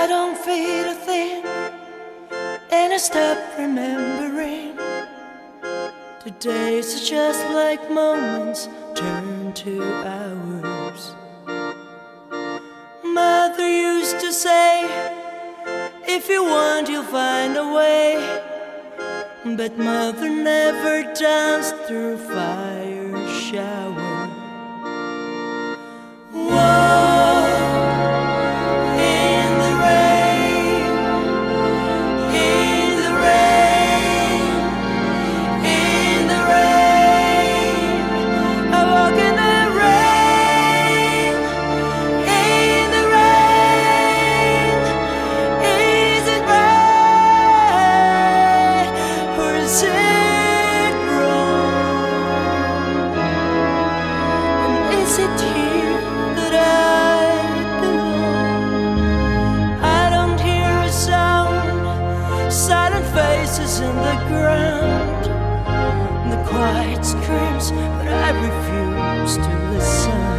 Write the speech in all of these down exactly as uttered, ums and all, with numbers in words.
I don't feel a thing, and I stop remembering. The days are just like moments turn to hours. Mother used to say, if you want you'll find a way. But mother never danced through fire shower. Is it here that I belong? I don't hear a sound, silent faces in the ground, the quiet screams, but I refuse to listen.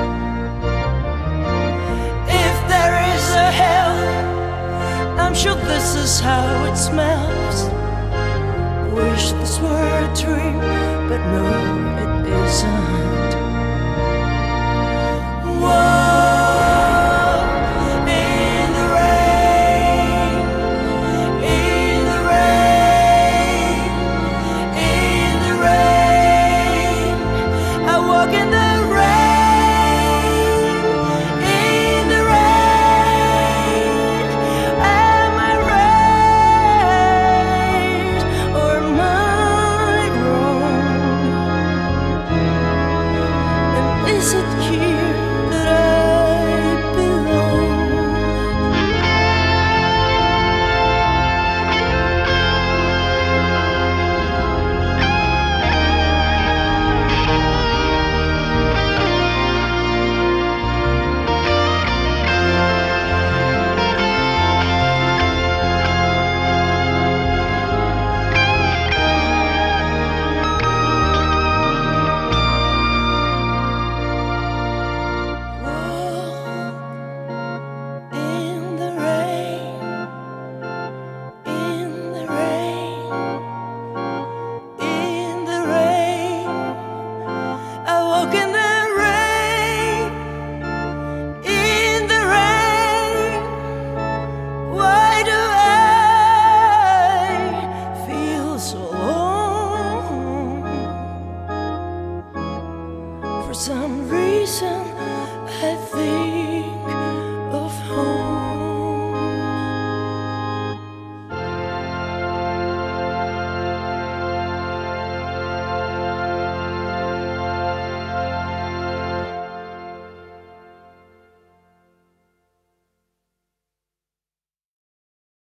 If there is a hell, I'm sure this is how it smells. Wish this were a dream, but no, it isn't. Is it here that I belong? For some reason I think